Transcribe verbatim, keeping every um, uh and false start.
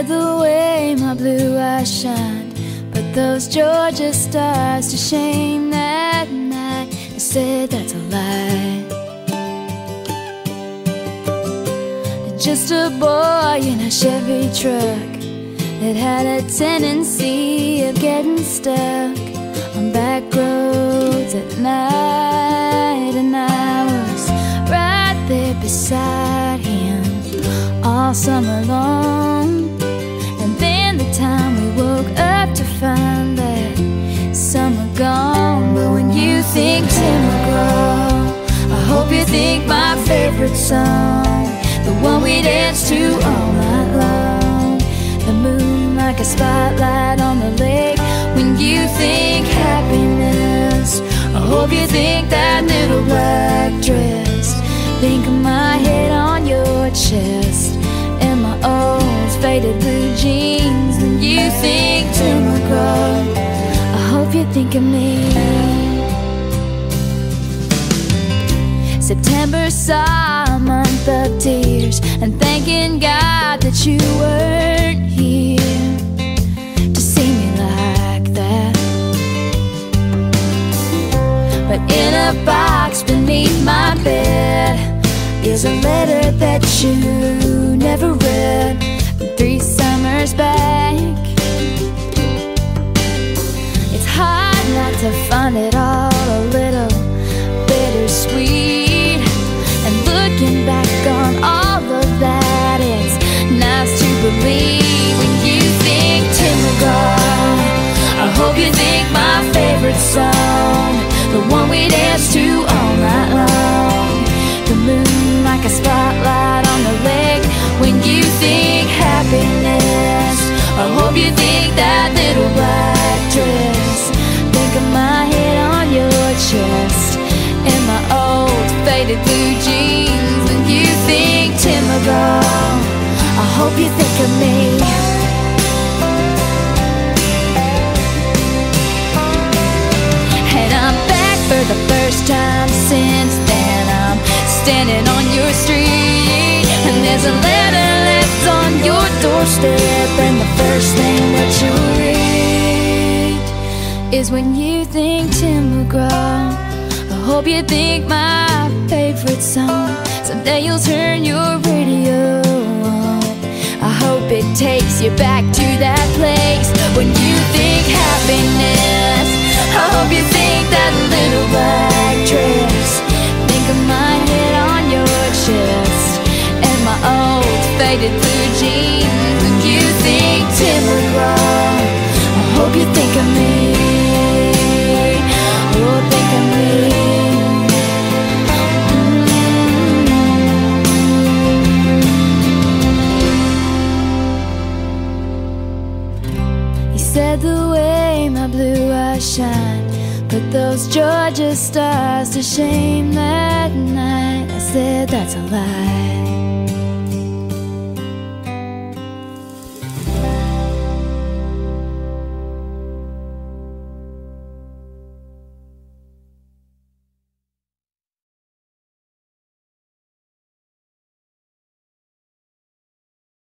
said the way my blue eyes shined put those Georgia stars to shame that night. I said that's a lie. Just a boy in a Chevy truck that had a tendency of getting stuck on back roads at night, and I was right there beside him all summer long. And then the time we woke up to find that summer gone. But when you think Tim McGraw, I hope you think my favorite song, the one we dance to all night long. The moon like a spotlight on the lake. When you think happiness, I hope you think that little black dress. Think of my head on your chest and my old faded blue jeans. When you think Tim McGraw, I hope you think of me. September saw a month of tears, and thanking God that you weren't here to see me like that. But in a box beneath my bed is a letter that you never read from three summers back. It's hard not to find it all a little bittersweet. And looking back on all of that, it's nice to believe. When you think Tim McGraw, I hope you think my favorite song, the one we dance to all night long. The moon like a spotlight on the lake. When you think happiness, I hope you think that little black dress. Think of my head on your chest and my old faded blue jeans. When you think Tim McGraw, I hope you think of me. And I'm back for the first time since then. I'm standing on your street, and there's a letter left on your doorstep, and the first thing that you read is when you think Tim McGraw, I hope you think my favorite song. Someday you'll turn your radio on. I hope it takes you back to that place when you think happiness. I hope you think that little black dress. Think of my head on your chest and my old faded blue jeans. When you think Tim McGraw, I hope you think of me. Oh, think of me. Said the way my blue eyes shine put those Georgia stars to shame that night. I said that's a lie.